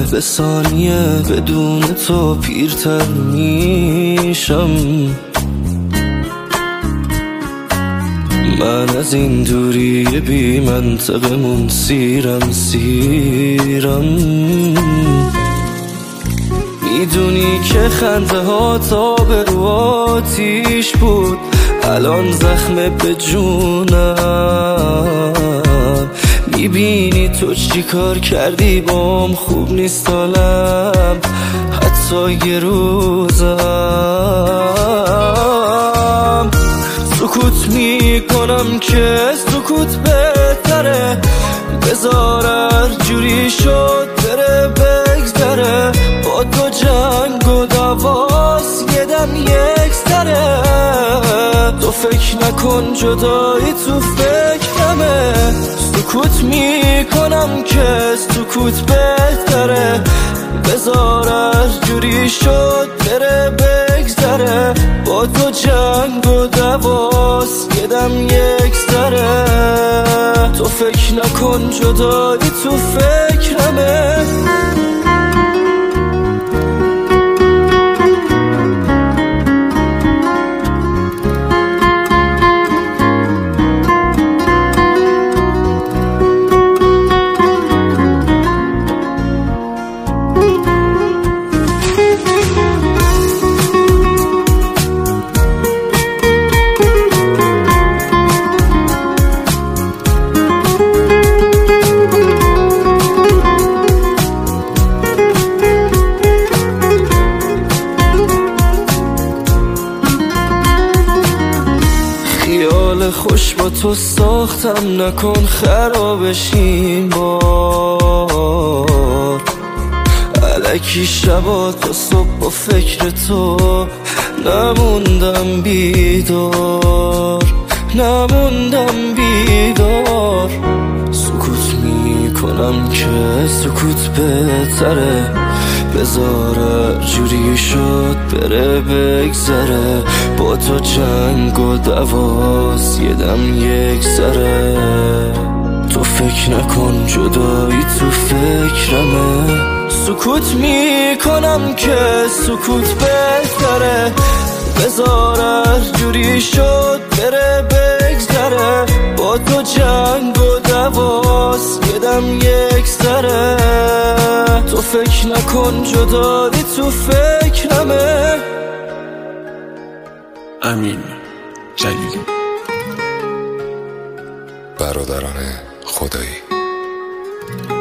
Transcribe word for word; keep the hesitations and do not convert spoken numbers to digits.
به ثانیه بدون تو پیرتر میشم. من از این دوری بی منطقمون سیرم سیرم. میدونی که خنده ها تا به رو آتیش بود، الان زخم به جونم. میبینی تو چی کار کردی بام، خوب نیست حالم حتی یه روزم. سکوت میکنم که سکوت بهتره، بذار هر جوری شد بره بگذره. با تو جنگ و دواس یه دم یک سره. تو فکر نکن جدایی تو فکرمه. سکوت میکنم که سکوت بهتره، بذار هر جوری شد بره بگذره. با تو جنگ و دواس یه دم یک سره. تو فکر نکن جدایی تو فکرمه. خیال خوش با تو ساختم، نکن خرابشیم بار. الکی شبا تا صبح با فکر تو نموندم بیدار، نموندم بیدار. سکوت میکنم که سکوت بهتره، بذار هر جوری شد بره بگذره. با تو جنگ و دواس یه دم یک سره. تو فکر نکن جدایی تو فکرمه. سکوت میکنم که سکوت بهتره، بذار هر جوری شد بره بگذره. با تو جنگ و دواس یه دم یک سره. تو فکر نکن جدایی تو فکرمه. امین جلیلی. برادران خدایی.